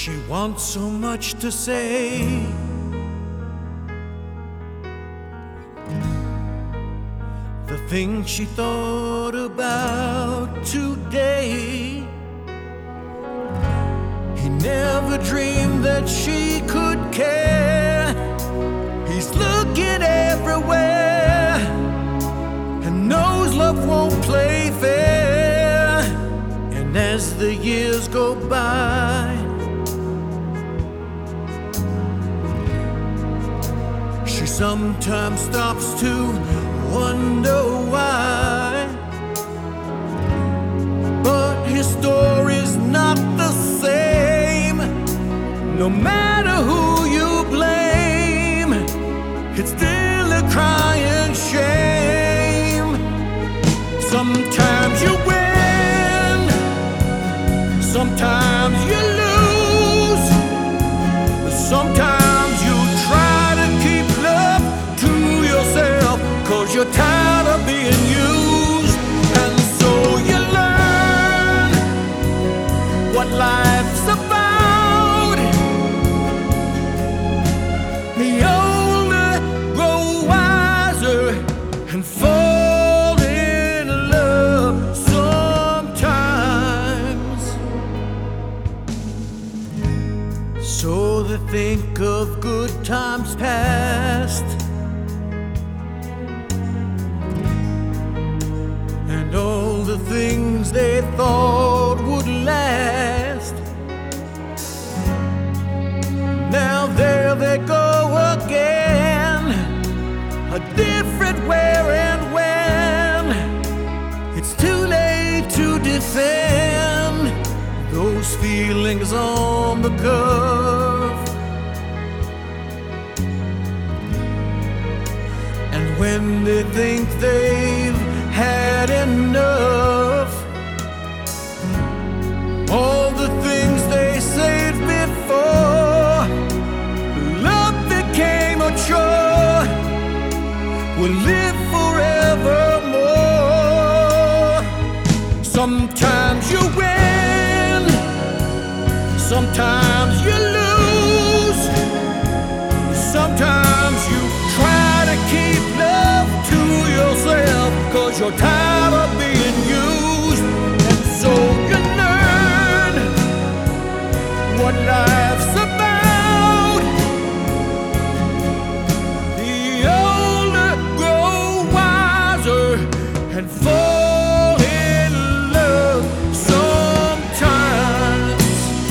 She wants so much to say. The things she thought about today. He never dreamed that she could care. He's looking everywhere and knows love won't play fair. And as the years go by, she sometimes stops to wonder why. But his story's not the same. No matter who you blame, it's still a crying shame. Sometimes you win, sometimes you lose, sometimes you try to keep love to yourself, 'cause you're tired of being used. And so you learn what life's about. You only grow wiser and fall in love sometimes. So they think of good times past and all the things they thought would last. Now there they go again, a different where and when. It's too late to defend those feelings on the curve. And when they think they've had enough, all the things they said before, love became a chore, will live forevermore. Sometimes you win, sometimes you lose, sometimes you try to keep love to yourself, 'cause you're tired of being used. And so you learn what life's about. The older grow wiser and fall in love sometimes.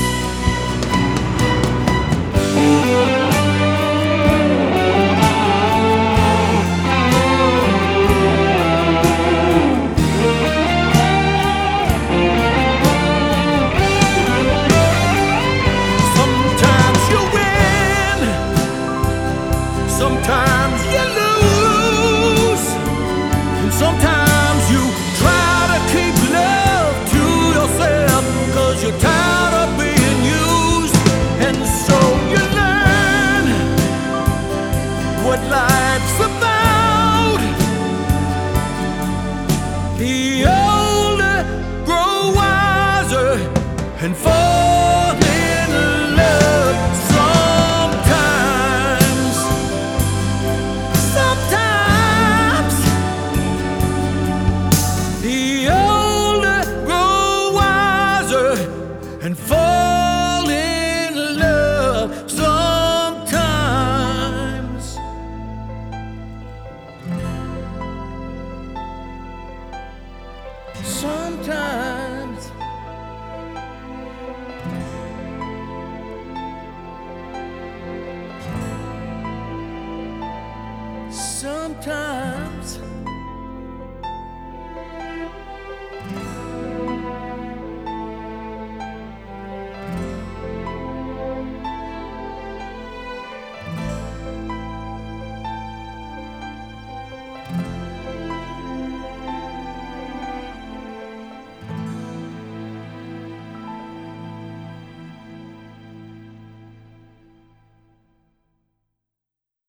Sometimes you lose, and sometimes you try to keep love to yourself, 'cause you're tired of being used. And so you learn what life's about. The older grow wiser and fall in love sometimes. Sometimes the older grow wiser and fall in love sometimes. Sometimes